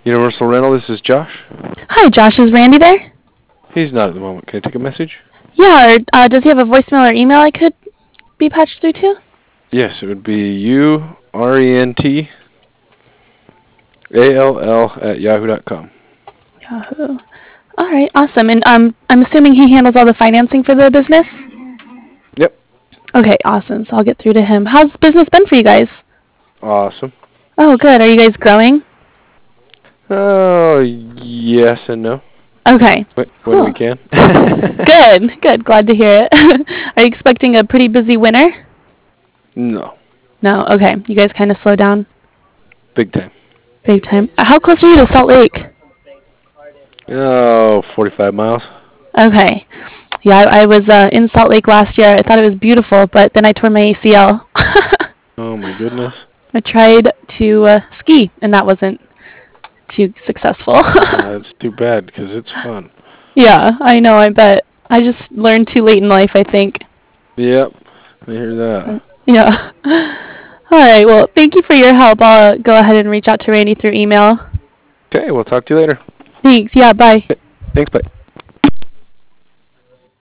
Universal Rental, this is Josh. Hi, Josh. Is Randy there? He's not at the moment. Can I take a message? Yeah, or does he have a voicemail or email I could be patched through to? Yes, it would be URENTALL@yahoo.com. Yahoo. All right, awesome. And I'm assuming he handles all the financing for the business? Yep. Okay, awesome. So I'll get through to him. How's business been for you guys? Awesome. Oh, good. Are you guys growing? Oh, yes and no. Okay, When cool. we can. Good, good. Glad to hear it. Are you expecting a pretty busy winter? No. No, okay. You guys kind of slow down Big time. big time. How close are you to Salt Lake? Oh, 45 miles. Okay. Yeah, I was in Salt Lake last year. I thought it was beautiful, but then I tore my ACL. Oh, my goodness. I tried to ski, and that wasn't too successful. That's too bad because it's fun. Yeah, I know, I bet. I just learned too late in life, I think. Yep. I hear that. Yeah. All right, well, thank you for your help. I'll go ahead and reach out to Randy through email. Okay, we'll talk to you later. Thanks. Yeah, bye. Thanks, bye.